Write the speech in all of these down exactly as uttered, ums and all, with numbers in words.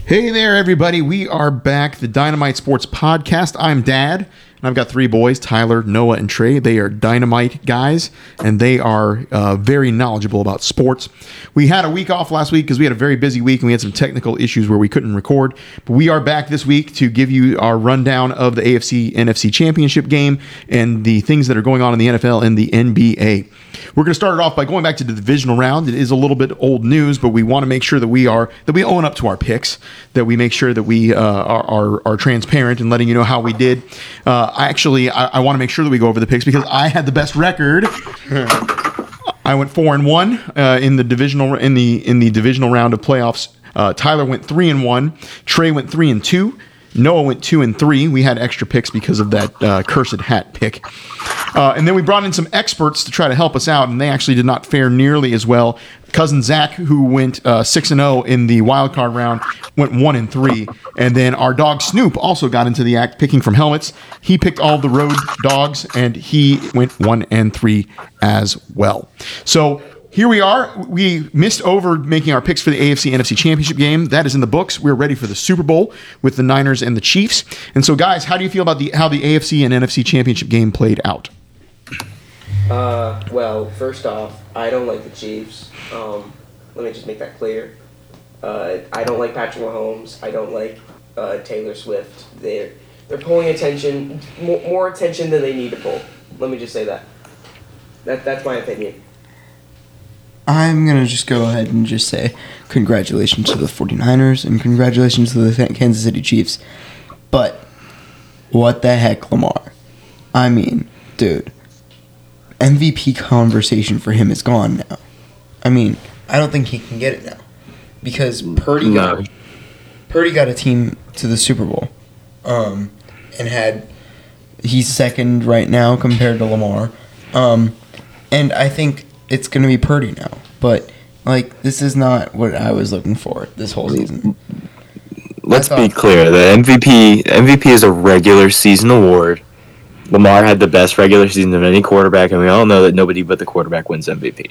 Hey there, everybody. We are back, the Dynamite Sports Podcast. I'm Dad, and I've got three boys, Tyler, Noah, and Trey. They are Dynamite guys, and they are uh, very knowledgeable about sports. We had a week off last week because we had a very busy week, and we had some technical issues where we couldn't record. But we are back this week to give you our rundown of the A F C N F C Championship game and the things that are going on in the N F L and the N B A. We're going to start it off by going back to the divisional round. It is a little bit old news, but we want to make sure that we are that we own up to our picks, that we make sure that we uh, are, are are transparent and letting you know how we did. Uh, I actually I, I want to make sure that we go over the picks because I had the best record. I went four and one uh, in the divisional in the in the divisional round of playoffs. Uh, Tyler went three and one. Trey went three and two. Noah went two and three. We had extra picks because of that uh, cursed hat pick. Uh, and then we brought in some experts to try to help us out, and they actually did not fare nearly as well. Cousin Zach, who went uh, six and zero in the wild card round, went one and three. And then our dog Snoop also got into the act, picking from helmets. He picked all the road dogs, and he went one and three as well. So here we are. We missed over making our picks for the A F C N F C Championship game. That is in the books. We're ready for the Super Bowl with the Niners and the Chiefs. And so, guys, how do you feel about the how the A F C and N F C Championship game played out? Uh, well, first off, I don't like the Chiefs. Um, let me just make that clear. Uh, I don't like Patrick Mahomes. I don't like uh, Taylor Swift. They're they're pulling attention, more, more attention than they need to pull. Let me just say that. That that's my opinion. I'm going to just go ahead and just say congratulations to the 49ers and congratulations to the Kansas City Chiefs. But what the heck, Lamar? I mean, dude, M V P conversation for him is gone now. I mean, I don't think he can get it now because Purdy got, no. Purdy got a team to the Super Bowl um, and had he's second right now compared to Lamar. Um, and I think it's going to be Purdy now. But, like, this is not what I was looking for this whole season. Let's thought, be clear. The M V P M V P is a regular season award. Lamar had the best regular season of any quarterback, and we all know that nobody but the quarterback wins M V P.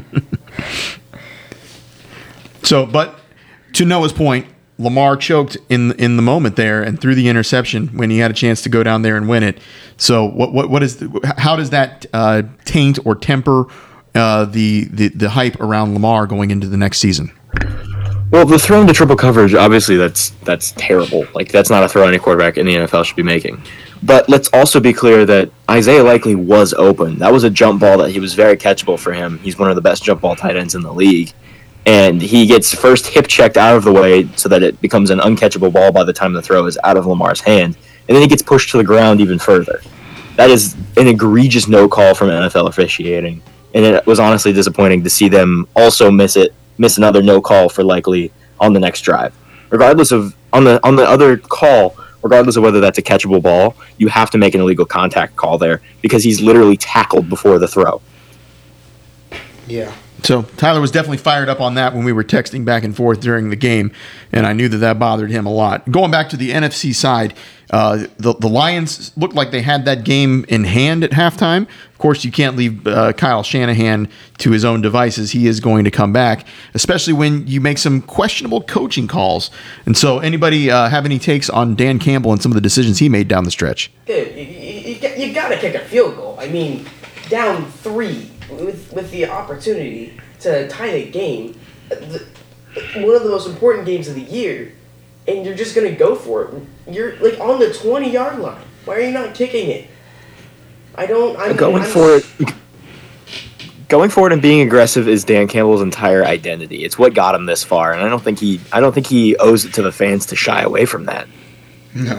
So, but to Noah's point, Lamar choked in in the moment there and threw the interception when he had a chance to go down there and win it. So, what what what is the, how does that uh, taint or temper uh, the, the the hype around Lamar going into the next season? Well, the throw into triple coverage, obviously, that's that's terrible. Like, that's not a throw any quarterback in the N F L should be making. But let's also be clear that Isaiah Likely was open. That was a jump ball that he was very catchable for him. He's one of the best jump ball tight ends in the league. And he gets first hip checked out of the way so that it becomes an uncatchable ball by the time the throw is out of Lamar's hand. And then he gets pushed to the ground even further. That is an egregious no call from N F L officiating. And it was honestly disappointing to see them also miss it, miss another no call for Likely on the next drive. Regardless of, on the on the other call, regardless of whether that's a catchable ball, you have to make an illegal contact call there because he's literally tackled before the throw. Yeah. So Tyler was definitely fired up on that when we were texting back and forth during the game, and I knew that that bothered him a lot. Going back to the N F C side, uh, the, the Lions looked like they had that game in hand at halftime. Of course, you can't leave uh, Kyle Shanahan to his own devices. He is going to come back, especially when you make some questionable coaching calls. And so anybody uh, have any takes on Dan Campbell and some of the decisions he made down the stretch? Dude, you, you, you got to kick a field goal. I mean, down three with with the opportunity to tie the game, the, one of the most important games of the year, and you're just going to go for it. You're like on the twenty-yard line. Why are you not kicking it? I don't... I'm Going I'm, for it... Going forward and being aggressive is Dan Campbell's entire identity. It's what got him this far, and I don't think he I don't think he owes it to the fans to shy away from that. No.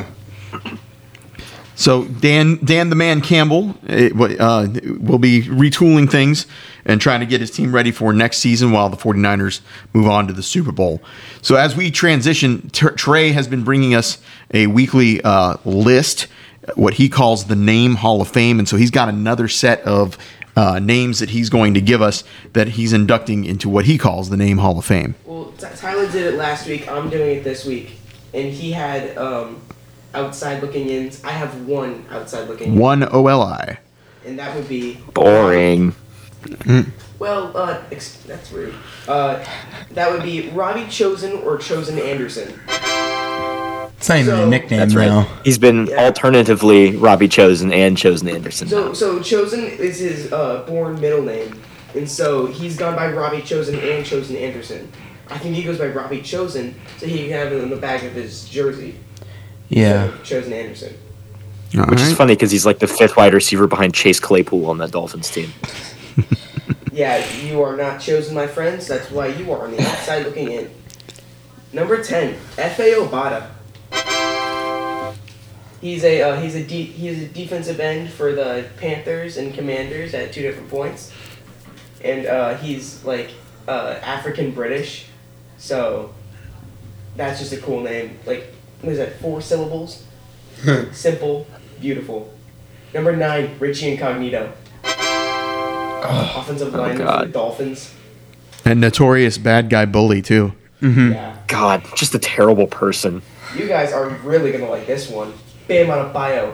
So Dan, Dan the Man Campbell uh, will be retooling things and trying to get his team ready for next season while the 49ers move on to the Super Bowl. So as we transition, T- Trey has been bringing us a weekly uh, list, what he calls the Name Hall of Fame. And so he's got another set of uh, names that he's going to give us that he's inducting into what he calls the Name Hall of Fame. Well, Tyler did it last week. I'm doing it this week. And he had... Um, outside looking ins. I have one outside looking in. One O L I. And that would be... Boring. Mm. Well, uh, ex- that's rude. Uh, that would be Robbie Chosen or Chosen Anderson. It's not even So- a nickname That's right. now. He's been Yeah. alternatively Robbie Chosen and Chosen Anderson. So now. so Chosen is his uh, born middle name, and so he's gone by Robbie Chosen and Chosen Anderson. I think he goes by Robbie Chosen, so he can have it in the back of his jersey. Yeah. So, Chosen Anderson. All Which is right. funny because he's like the fifth wide receiver behind Chase Claypool on that Dolphins team. Yeah, you are not chosen, my friends. That's why you are on the outside looking in. Number ten, F A Obata. He's a uh, he's a de- he's a defensive end for the Panthers and Commanders at two different points, and uh, he's like uh, African British, so that's just a cool name. Like, what is that? Four syllables. Simple, beautiful. Number nine, Richie Incognito. Offensive lineman for God. the Dolphins. And notorious bad guy bully too. Yeah. God, just a terrible person. You guys are really gonna like this one. Bam Adebayo.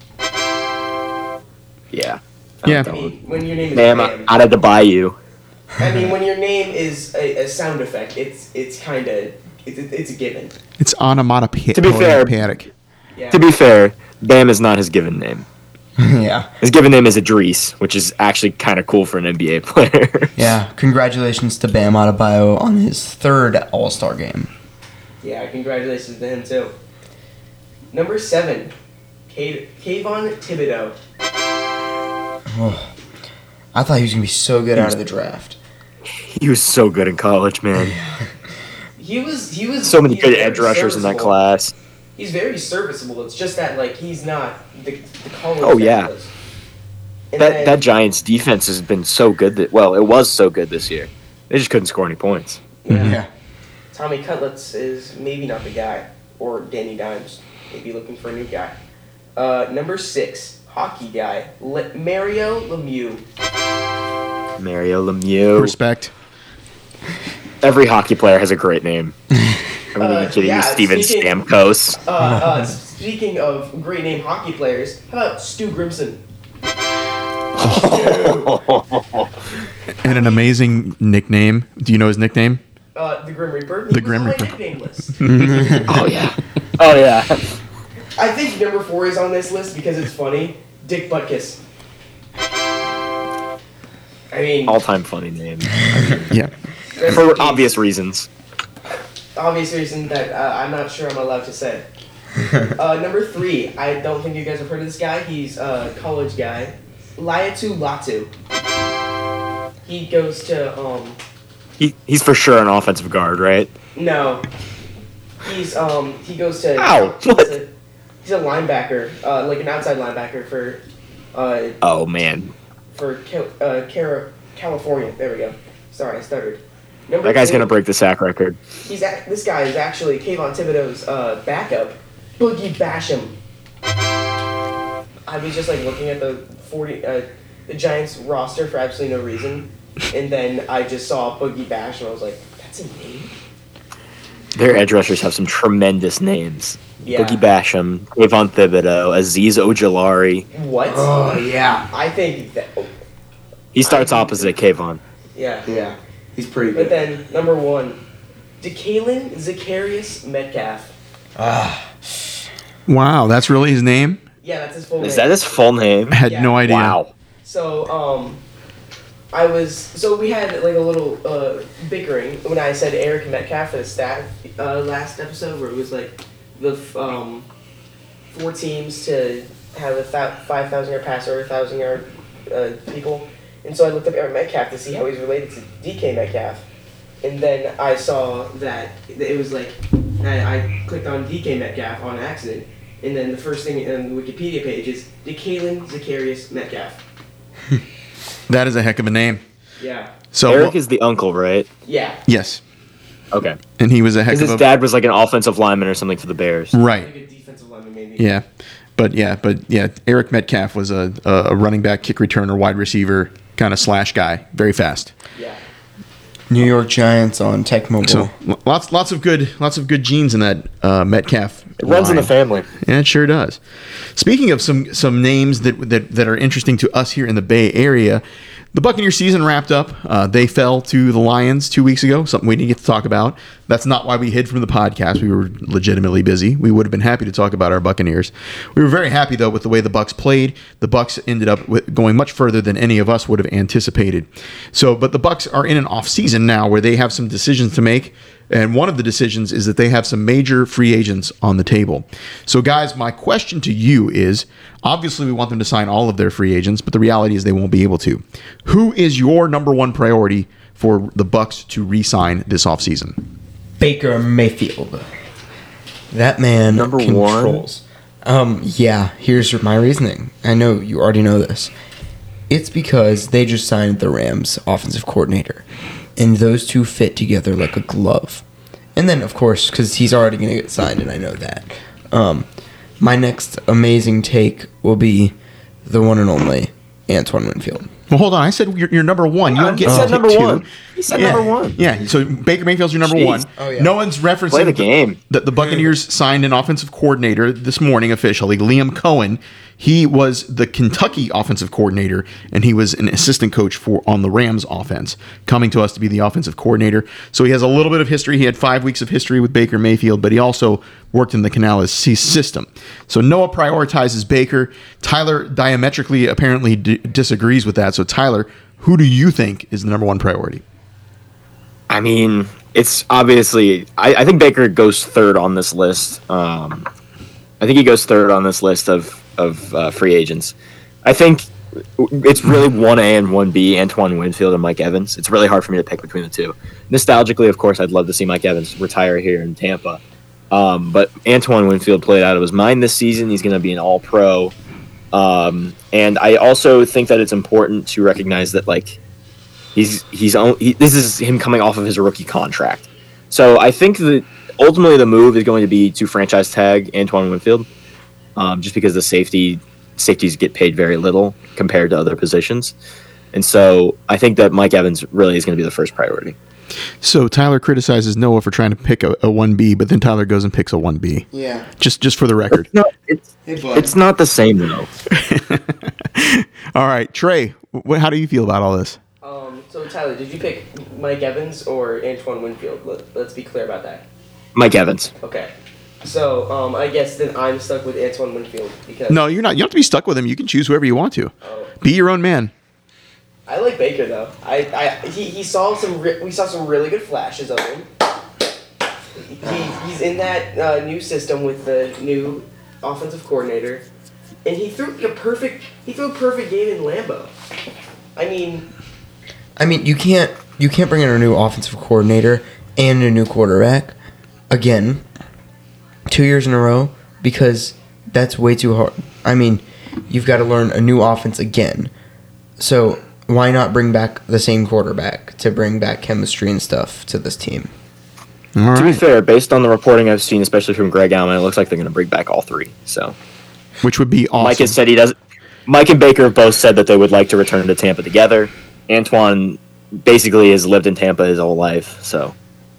Yeah. Yeah. I mean, when your name is Bam Bam. out of the bayou. I mean, when your name is a, a sound effect, it's it's kind of it's it's a given. It's onomatopoeic. To be fair- Yeah. To be fair, Bam is not his given name. Yeah. His given name is Idris, which is actually kind of cool for an N B A player. Yeah. Congratulations to Bam Adebayo on his third All-Star game. Yeah. Congratulations to him too. Number seven, Kay- Kayvon Thibodeau. Oh, I thought he was gonna be so good out of the draft. He was so good in college, man. He was he was So many he's good very edge rushers in that serviceable. class. He's very serviceable. It's just that like he's not the, the college. Oh, that he yeah. was. And That then- that Giants defense has been so good that well, it was so good this year. They just couldn't score any points. Yeah. Tommy Cutlets is maybe not the guy, or Danny Dimes, maybe looking for a new guy. Uh, number six, hockey guy, Le- Mario Lemieux. Mario Lemieux. Respect. Every hockey player has a great name. I mean, Uh, you kidding yeah, me? Steven speaking- Stamkos. Uh, uh, speaking of great name hockey players, how about Stu Grimson? And an amazing nickname. Do you know his nickname? Uh, the Grim Reaper. The He was Grim on my Reaper. nickname list. Oh yeah. Oh yeah. I think number four is on this list because it's funny. Dick Butkus. I mean, All-time funny name Yeah. rest in for peace. obvious reasons. obvious reason that uh, I'm not sure I'm allowed to say. uh, number three, I don't think you guys have heard of this guy. He's a college guy, Laiatu Latu. He goes to um He he's for sure an offensive guard, right? no, he's um he goes to Ow, he's, what? a, he's a linebacker, uh, like an outside linebacker for uh Oh man, for Cal- uh, Cara- California. There we go. Sorry, I stuttered. Number that guy's two, gonna break the sack record. He's ac- this guy is actually Kayvon Thibodeau's uh, backup, Boogie Basham. I was just like looking at the forty, uh, the Giants roster for absolutely no reason, and then I just saw Boogie Basham. I was like, that's a name. Their edge rushers have some tremendous names. Yeah. Boogie Basham, Kayvon Thibodeau, Aziz Ojolari. What? Oh yeah. I think that. Oh, He starts I- opposite Kayvon. yeah. Yeah. He's pretty But then number one, DeKalen Zacharias Metcalf. Ah. Wow, that's really his name? Yeah, that's his full name. Is that his full name? I had Yeah. no idea. Wow. So, um, I was so we had like a little uh, bickering when I said Eric Metcalf for the stat uh, last episode, where it was like the f- um, four teams to have a th- five thousand yard passer, a thousand yard uh, people, and so I looked up Eric Metcalf to see how he's related to D K Metcalf, and then I saw that it was like I, I clicked on D K Metcalf on accident, and then the first thing on the Wikipedia page is DeKalen Zacharias Metcalf. That is a heck of a name. Yeah. So Eric is the uncle, right? Yeah. yes, Okay. and he was a heck Because of his a dad was like an offensive lineman or something for the Bears. right. Like a defensive lineman, maybe. Yeah, but yeah, but yeah, Eric Metcalf was a a a running back, kick returner, wide receiver, kind of slash guy, very fast. Yeah. New York Giants on Tech Mobile. So l- lots lots of good lots of good genes in that uh, Metcalf. It runs in the line. family. Yeah, it sure does. Speaking of some some names that that, that are interesting to us here in the Bay Area, The Buccaneers season wrapped up. Uh, they fell to the Lions two weeks ago, something we didn't get to talk about. That's not why we hid from the podcast. We were legitimately busy. We would have been happy to talk about our Buccaneers. We were very happy, though, with the way the Bucs played. The Bucs ended up with going much further than any of us would have anticipated. So, but the Bucs are in an off season now where they have some decisions to make. And one of the decisions is that they have some major free agents on the table. So, guys, my question to you is, obviously we want them to sign all of their free agents, but the reality is they won't be able to. Who is your number one priority for the Bucs to re-sign this offseason? Baker Mayfield. That man Number controls. One? Um, yeah, here's my reasoning. I know you already know this. It's because they just signed the Rams offensive coordinator. And those two fit together like a glove. And then, of course, because he's already going to get signed, and I know that. Um, my next amazing take will be the one and only Antoine Winfield. Well, hold on. I said you're, you're number one. You don't get He to said pick number two. one. He said Yeah. number one. Yeah, so Baker Mayfield's your number Jeez. one. Oh, yeah. No one's referencing Play the game. that the Buccaneers signed an offensive coordinator this morning officially, Liam Cohen. He was the Kentucky offensive coordinator, and he was an assistant coach for on the Rams offense, coming to us to be the offensive coordinator. So he has a little bit of history. He had five weeks of history with Baker Mayfield, but he also worked in the Canales system. So Noah prioritizes Baker. Tyler diametrically apparently d- disagrees with that. So Tyler, who do you think is the number one priority? I mean, it's obviously. I, I think Baker goes third on this list. Um, I think he goes third on this list of of uh, free agents. I think it's really one A and one B, Antoine Winfield and Mike Evans. It's really hard for me to pick between the two. Nostalgically, of course, I'd love to see Mike Evans retire here in Tampa. Um, but Antoine Winfield played out of his mind this season. He's going to be an all-pro. Um, and I also think that it's important to recognize that, like, he's he's on, he, this is him coming off of his rookie contract. So I think that ultimately the move is going to be to franchise tag Antoine Winfield. Um, just because the safety safeties get paid very little compared to other positions. And so I think that Mike Evans really is going to be the first priority. So Tyler criticizes Noah for trying to pick a, a one B, but then Tyler goes and picks a one B. Yeah. Just just for the record. No, it's, Hey, bud. it's not the same, though. All right, Trey, wh- how do you feel about all this? Um, so Tyler, did you pick Mike Evans or Antoine Winfield? Let, let's be clear about that. Mike Evans. Okay. So um, I guess then I'm stuck with Antoine Winfield because No, you're not. You don't have to be stuck with him. You can choose whoever you want to. Oh. Be your own man. I like Baker though. I, I he, he saw some re- we saw some really good flashes of him. He, he's in that uh, new system with the new offensive coordinator, and he threw a perfect he threw a perfect game in Lambeau. I mean, I mean, you can't you can't bring in a new offensive coordinator and a new quarterback again two years in a row because that's way too hard. I mean, you've got to learn a new offense again. So why not bring back the same quarterback to bring back chemistry and stuff to this team? All To be right. fair, based on the reporting I've seen, especially from Greg Allen, it looks like they're going to bring back all three. So Which would be awesome. Mike has said he does. Mike and Baker have both said that they would like to return to Tampa together. Antoine basically has lived in Tampa his whole life, so.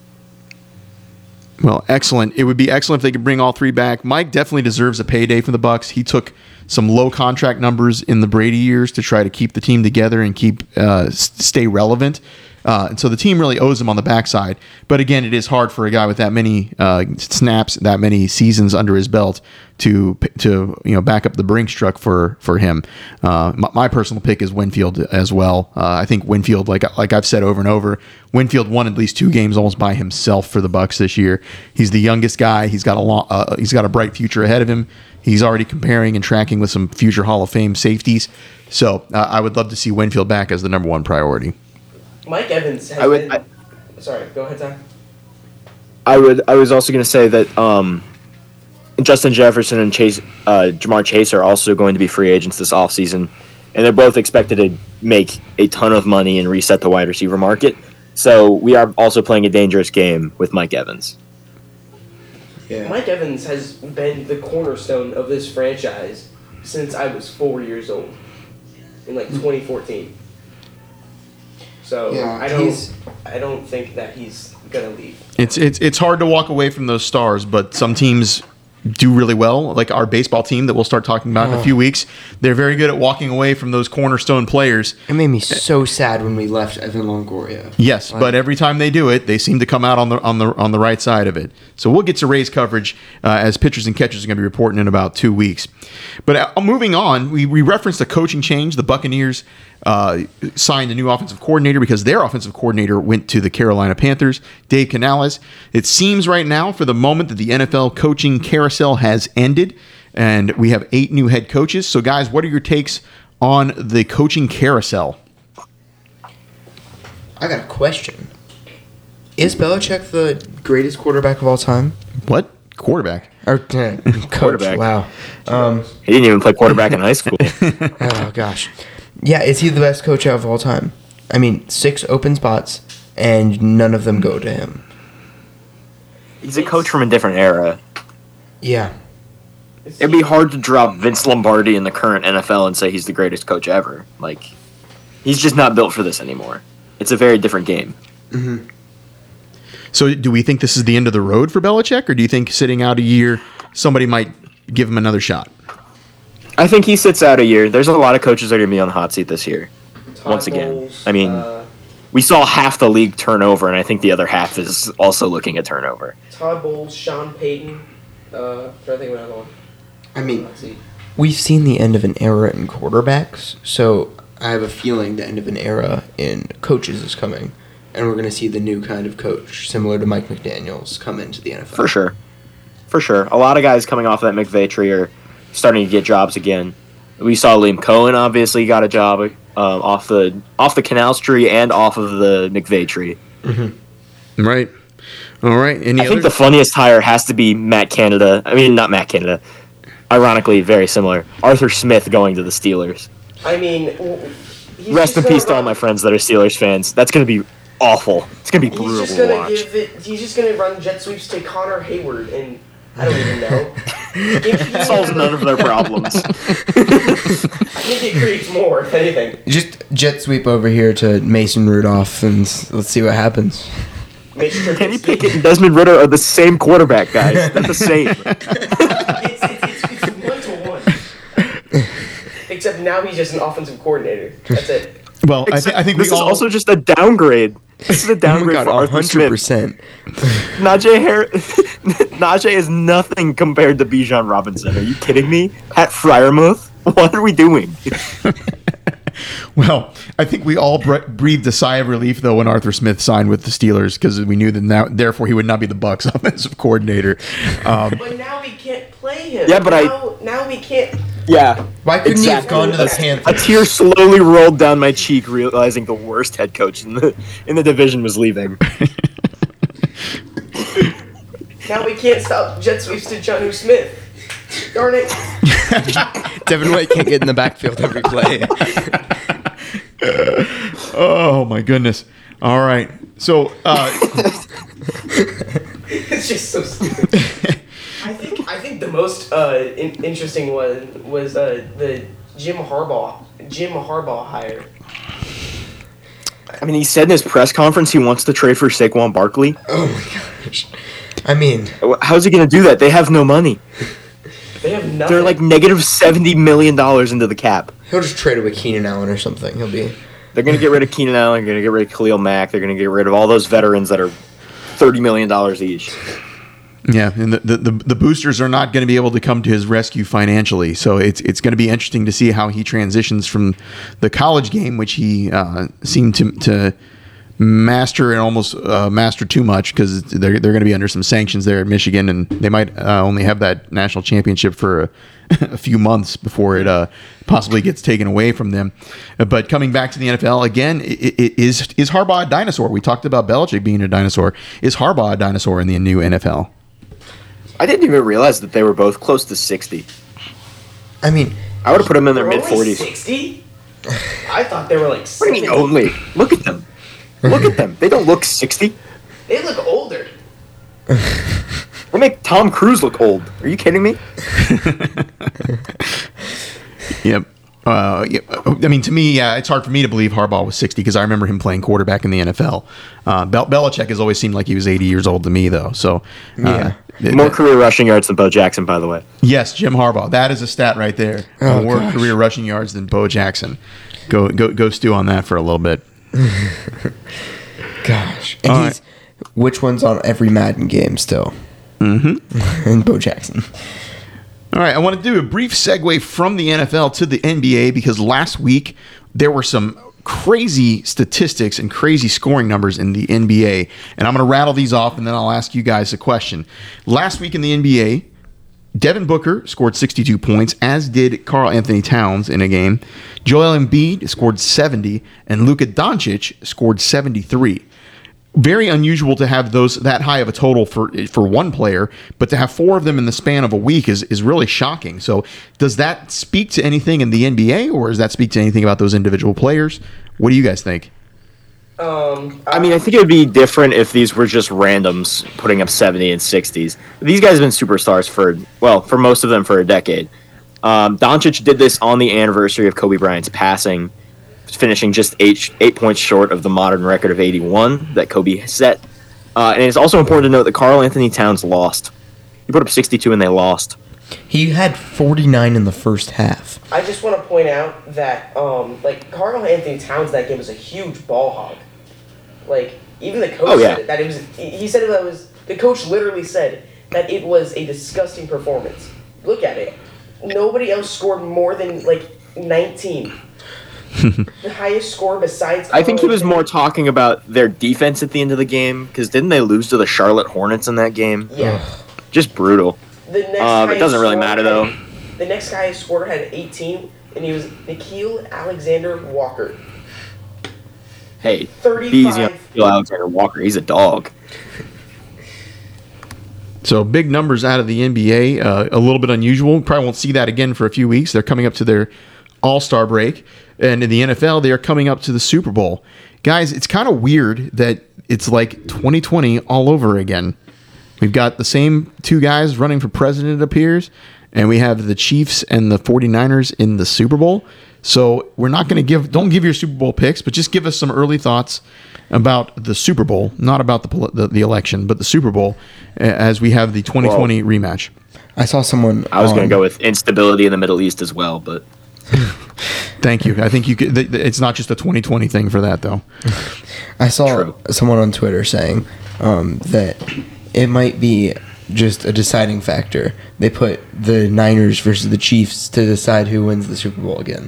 Well, excellent. It would be excellent if they could bring all three back. Mike definitely deserves a payday from the Bucks. He took some low contract numbers in the Brady years to try to keep the team together and keep uh, s- stay relevant. Uh, and so the team really owes him on the backside. But again, it is hard for a guy with that many uh, snaps, that many seasons under his belt to to you know back up the Brinks truck for for him. Uh, my, my personal pick is Winfield as well. Uh, I think Winfield, like like I've said over and over, Winfield won at least two games almost by himself for the Bucks this year. He's the youngest guy. He's got a long, uh, he's got a bright future ahead of him. He's already comparing and tracking with some future Hall of Fame safeties. So uh, I would love to see Winfield back as the number one priority. Mike Evans has I would- been. Sorry, go ahead, Ty. I would. I was also going to say that um, Justin Jefferson and Chase, uh, Jamar Chase are also going to be free agents this offseason, and they're both expected to make a ton of money and reset the wide receiver market. So we are also playing a dangerous game with Mike Evans. Yeah. Mike Evans has been the cornerstone of this franchise since I was four years old, in like twenty fourteen. So Yeah, I don't, he's- I don't think that he's gonna leave. It's it's it's hard to walk away from those stars, but some teams do really well, like our baseball team that we'll start talking about in a few weeks. They're very good at walking away from those cornerstone players. It made me so sad when we left Evan Longoria. Yes, Like- but every time they do it, they seem to come out on the on the on the right side of it. So we'll get to Rays coverage uh, as pitchers and catchers are going to be reporting in about two weeks. But uh, moving on, we, we referenced a coaching change. The Buccaneers uh, signed a new offensive coordinator because their offensive coordinator went to the Carolina Panthers, Dave Canales. It seems right now, for the moment, that the N F L coaching carousel has ended, and we have eight new head coaches. So, guys, what are your takes on the coaching carousel? I got a question. Is Belichick the greatest quarterback of all time? What? Quarterback? Or uh, coach? Quarterback. Wow. Um, He didn't even play quarterback in high school. oh gosh. Yeah, is he the best coach of all time? I mean, six open spots, and none of them go to him. He's a coach from a different era. Yeah. It'd be hard to drop Vince Lombardi in the current N F L and say he's the greatest coach ever. Like, he's just not built for this anymore. It's a very different game. So do we think this is the end of the road for Belichick, or do you think sitting out a year, somebody might give him another shot? I think he sits out a year. There's a lot of coaches that are going to be on the hot seat this year. Todd Once again. Bowles, I mean, uh, we saw half the league turn over, and I think the other half is also looking at turnover. Todd Bowles, Sean Payton. Uh, trying to think of another one. I mean, Let's see. we've seen the end of an era in quarterbacks, so I have a feeling the end of an era in coaches is coming, and we're going to see the new kind of coach, similar to Mike McDaniels, come into the N F L. For sure. For sure. A lot of guys coming off that McVay tree are starting to get jobs again. We saw Liam Cohen obviously got a job um, off the off the Canals tree and off of the McVay tree. Right. All right. Any I think the others? funniest hire has to be Matt Canada. I mean, not Matt Canada. Ironically, very similar. Arthur Smith going to the Steelers. I mean, w- he's Rest in just peace gonna to all run- my friends that are Steelers fans. That's going to be awful. It's going to be He's brutal just to gonna watch. give it. He's just gonna run jet sweeps to Connor Hayward, and I don't even know. If he- Solves none of their problems. I think it creates more, if anything. Just jet sweep over here to Mason Rudolph, and s- let's see what happens. Make sure Kenny it's, Pickett and Desmond Ritter are the same quarterback, guys. They're the same. it's, it's, it's, it's one to one. Except now he's just an offensive coordinator. That's it. Well, I, th- I think this we is all. also just a downgrade. This is a Oh my downgrade god, for Arthur one hundred Smith. percent. Najee Har- Najee is nothing compared to Bijan Robinson. Are you kidding me? Pat Fryermuth? What are we doing? Well, I think we all bre- breathed a sigh of relief though when Arthur Smith signed with the Steelers because we knew that now, therefore, he would not be the Bucs offensive coordinator. Um, But now we can't play him. Yeah, but I- now, Now we can't. Yeah. Why couldn't he have Exactly. gone to the A- A Panthers? tear slowly rolled down my cheek, realizing the worst head coach in the in the division was leaving. Now we can't stop jet sweeps to Jonnu Smith. Darn it. Devin White can't get in the backfield every play. oh my goodness! All right, so uh, It's just so stupid. I think I think the most uh, in- interesting one was uh, the Jim Harbaugh Jim Harbaugh hire. I mean, he said in his press conference he wants to trade for Saquon Barkley. Oh my gosh. I mean, How's he going to do that? They have no money. They have nothing. They're like negative seventy million dollars into the cap. he'll just trade away Keenan Allen or something. He'll be. They're going to get rid of Keenan Allen. They're going to get rid of Khalil Mack. They're going to get rid of all those veterans that are thirty million dollars each. yeah, and the, the, the, the boosters are not going to be able to come to his rescue financially. So it's it's going to be interesting to see how he transitions from the college game, which he uh, seemed to to master and almost uh, master too much because they're they're going to be under some sanctions there at Michigan, and they might uh, only have that national championship for a, a few months before it uh, possibly gets taken away from them. Uh, But coming back to the N F L again, i i is is Harbaugh a dinosaur? We talked about Belichick being a dinosaur. Is Harbaugh a dinosaur in the new N F L? I didn't even realize that they were both close to sixty. I mean, I would have put them in their They're mid only forties. sixty? I thought they were like What do you mean seventy. only? Look at them. Look at them. They don't look sixty. They look older. They make Tom Cruise look old. Are you kidding me? Yep. Uh, yeah, I mean, to me, yeah, it's hard for me to believe Harbaugh was sixty because I remember him playing quarterback in the N F L. Uh, Bel- Belichick has always seemed like he was eighty years old to me, though. So, uh, Yeah. th- More th- career rushing yards than Bo Jackson, by the way. yes, Jim Harbaugh. That is a stat right there. Oh, More gosh. career rushing yards than Bo Jackson. Go, go, go stew on that for a little bit. Gosh. And All he's which one's on every Madden game still? Mm-hmm. And Bo Jackson. All right, I want to do a brief segue from the N F L to the N B A because last week there were some crazy statistics and crazy scoring numbers in the N B A. And I'm going to rattle these off and then I'll ask you guys a question. Last week in the N B A, Devin Booker scored sixty-two points, as did Karl Anthony Towns in a game. Joel Embiid scored seventy, and Luka Doncic scored seventy-three. Very unusual to have those that high of a total for for one player, but to have four of them in the span of a week is, is really shocking. So does that speak to anything in the N B A, or does that speak to anything about those individual players? What do you guys think? Um, I mean, I think it would be different if these were just randoms putting up seventy and sixties. These guys have been superstars for, well, for most of them for a decade. Um, Doncic did this on the anniversary of Kobe Bryant's passing, finishing just eight, eight points short of the modern record of eighty-one that Kobe set. Uh, and it's also important to note that Karl Anthony Towns lost. He put up sixty-two and they lost. He had forty-nine in the first half. I just want to point out that, um, like, Karl Anthony Towns that game was a huge ball hog. Like, even the coach Oh, yeah. said it, that it was. He said that was. The coach literally said that it was a disgusting performance. Look at it. Nobody else scored more than like nineteen. The highest score besides. I think he Karl was Anthony- more talking about their defense at the end of the game, because didn't they lose to the Charlotte Hornets in that game? Yeah. Just brutal. The next Um, it highest doesn't really scorer matter, had- though. The next highest scorer had eighteen, and he was Nikhil Alexander Walker. Hey, thirty-five. be easy on Phil Alexander Walker. He's a dog. So big numbers out of the N B A, uh, a little bit unusual. Probably won't see that again for a few weeks. They're coming up to their All-Star break. And in the N F L, they are coming up to the Super Bowl. Guys, it's kind of weird that it's like twenty twenty all over again. We've got the same two guys running for president, it appears, and we have the Chiefs and the 49ers in the Super Bowl. So we're not going to give, don't give your Super Bowl picks, but just give us some early thoughts about the Super Bowl, not about the poli- the, the election, but the Super Bowl uh, as we have the twenty twenty Well, rematch. I saw someone. I was going on- to go with instability in the Middle East as well, but Thank you. I think you could, th- th- it's not just a twenty twenty thing for that, though. I saw True. someone on Twitter saying um, that it might be just a deciding factor. They put the Niners versus the Chiefs to decide who wins the Super Bowl again.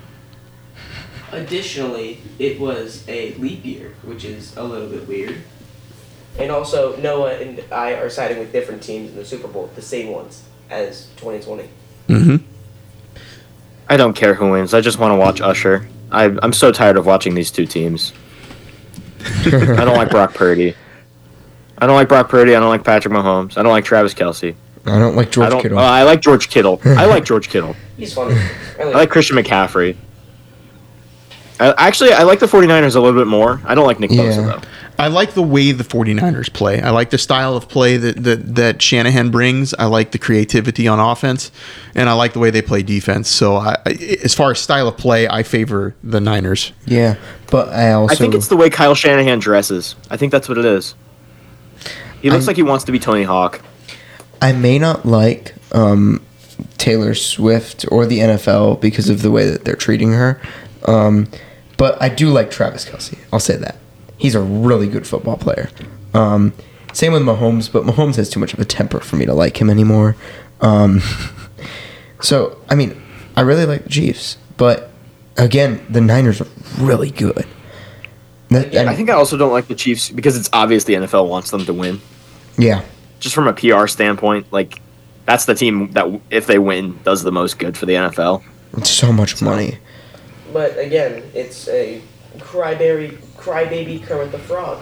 Additionally, it was a leap year, which is a little bit weird. And also, Noah and I are siding with different teams in the Super Bowl, the same ones as twenty twenty. Mm-hmm. I don't care who wins. I just want to watch Usher. I, I'm so tired of watching these two teams. I don't like Brock Purdy. I don't like Brock Purdy. I don't like Patrick Mahomes. I don't like Travis Kelce. I don't like I George don't. Kittle. Uh, I like George Kittle. I like George Kittle. He's funny. I like Christian McCaffrey. I, actually, I like the 49ers a little bit more. I don't like Nick Bosa, Yeah. though. I like the way the 49ers play. I like the style of play that, that, that Shanahan brings. I like the creativity on offense, and I like the way they play defense. So, I, I- as far as style of play, I favor the Niners. Yeah, but I also I think it's the way Kyle Shanahan dresses. I think that's what it is. He looks I'm- like he wants to be Tony Hawk. I may not like um, Taylor Swift or the N F L because of the way that they're treating her, um, but I do like Travis Kelce. I'll say that he's a really good football player. Um, same with Mahomes, but Mahomes has too much of a temper for me to like him anymore. Um, so I mean, I really like the Chiefs, but again, the Niners are really good. That- Yeah, and- I think I also don't like the Chiefs because it's obvious the N F L wants them to win. yeah. Just from a P R standpoint, like that's the team that, if they win, does the most good for the N F L. It's so much money. But again, it's a crybaby, crybaby Kermit the Frog.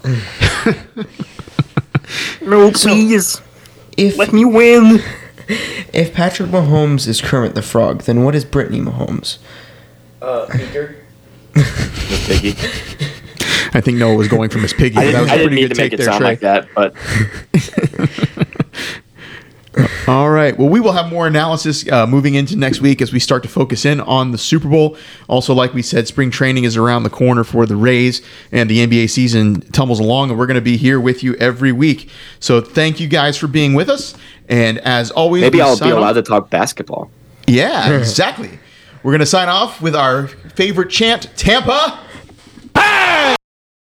No, please If let me win. if Patrick Mahomes is Kermit the Frog, then what is Brittany Mahomes? Uh, Peter. Just Piggy. I think Noah was going from his piggy. I but that didn't, was I a didn't pretty need good to make take it there, sound Trey. like that, but All right. Well, we will have more analysis uh, moving into next week as we start to focus in on the Super Bowl. Also, like we said, spring training is around the corner for the Rays, and the N B A season tumbles along, and we're going to be here with you every week. So thank you guys for being with us. And as always, Maybe we I'll be sign allowed off. to talk basketball. Yeah, exactly. We're going to sign off with our favorite chant, Tampa.